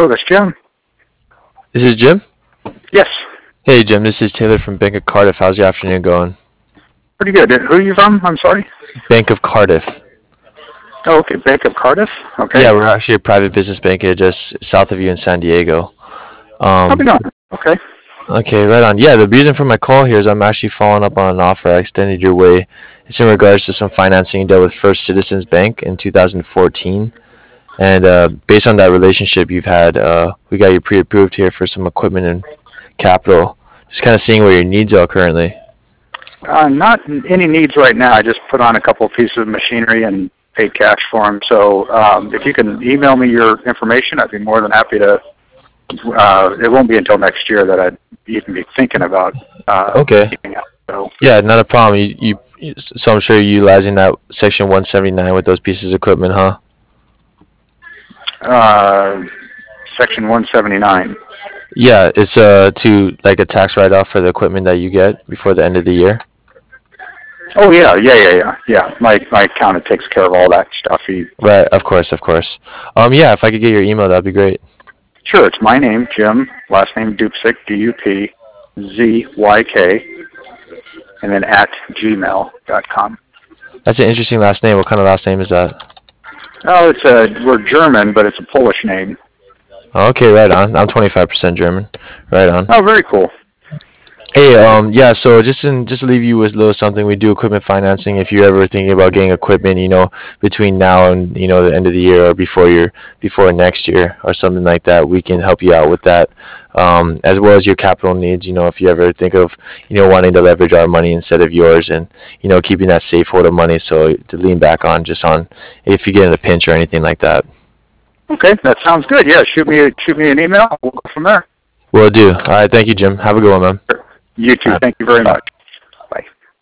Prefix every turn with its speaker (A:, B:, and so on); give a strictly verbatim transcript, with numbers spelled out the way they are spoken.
A: Hello, this is Jim.
B: This is Jim?
A: Yes,
B: Hey Jim, this is Taylor from Bank of Cardiff. How's your afternoon going?
A: pretty good. Who are you from? I'm sorry.
B: Bank of Cardiff.
A: Oh, okay, Bank of Cardiff. Okay.
B: Yeah, we're actually a private business bank here just south of you in San Diego.
A: How's it
B: Um,
A: going? Okay.
B: okay, right on. Yeah, the reason for my call here is I'm actually following up on an offer I extended your way. It's in regards to some financing you dealt with First Citizens Bank in two thousand fourteen. And uh, based on that relationship you've had, uh, we got you pre-approved here for some equipment and capital. Just kind of seeing where your needs are currently.
A: Uh, not any needs right now. I just put on a couple of pieces of machinery and paid cash for them. So um, if you can email me your information, I'd be more than happy to. Uh, it won't be until next year that I'd even be thinking about uh,
B: Okay.
A: keeping out. So
B: Yeah, not a problem. You, you, so I'm sure you're utilizing that Section one seventy-nine with those pieces of equipment, huh?
A: uh, Section one seventy-nine.
B: Yeah, it's uh to like a tax write-off for the equipment that you get before the end of the year.
A: Oh yeah, yeah, yeah, yeah, yeah. My my accountant takes care of all that stuff. He
B: Right, of course, of course. Um, yeah, if I could get your email, that'd be great.
A: Sure, it's my name, Jim, last name Dupzyk, D U P Z Y K, and then at gmail dot com.
B: That's an interesting last name. What kind of last name is that?
A: Oh, it's a, we're German, but it's a Polish name.
B: Okay, right on. I'm twenty-five percent German. Right on.
A: Oh, very cool.
B: Hey, um, yeah, so just in, just to leave you with a little something, we do equipment financing. If you're ever thinking about getting equipment, you know, between now and you know the end of the year or before your before next year or something like that, we can help you out with that, um, as well as your capital needs. You know, if you ever think of you know wanting to leverage our money instead of yours, and you know keeping that safe hold of money so to lean back on just on if you get in a pinch or anything like that.
A: Okay, that sounds good. Yeah, shoot me shoot me an email. We'll go from there.
B: Will do. All right, thank you, Jim. Have a good one, man.
A: You too.
B: All right,
A: Thank you very
B: bye.
A: much.